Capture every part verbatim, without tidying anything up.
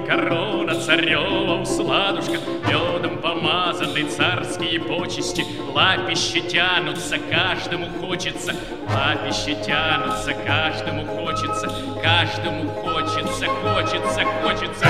корона царева усладушка, медом помазаны царские почести, лапища тянутся, каждому хочется, лапища тянутся, каждому хочется, каждому хочется, хочется, хочется.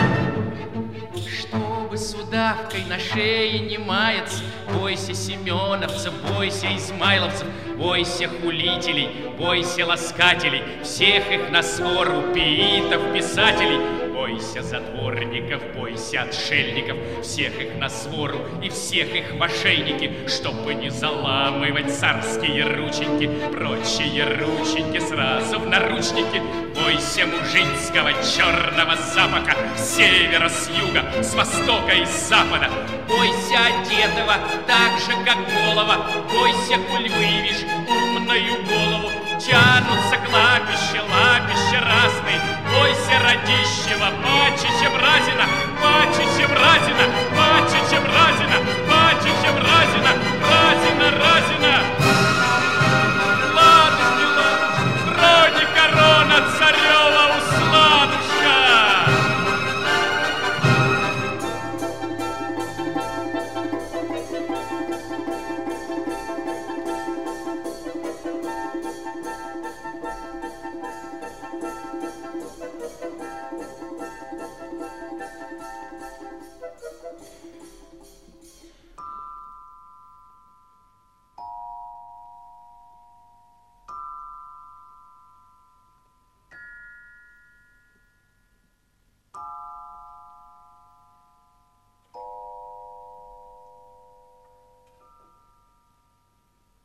Чтобы с удавкой на шее не маяться, бойся семеновцев, бойся измайловцев, бойся хулителей, бойся ласкателей, всех их на свору пиитов, писателей. Бойся затворников, бойся отшельников, всех их на свору и всех их мошенники, чтобы не заламывать царские рученьки, прочие рученьки сразу в наручники. Бойся мужицкого черного запаха, с севера, с юга, с востока и с запада. Бойся одетого так же, как голова, бойся, коль выявишь умную голову. Тянутся клапища, лапища разные, бойся Радищева, Пачича Бразина, Пачича Бразина.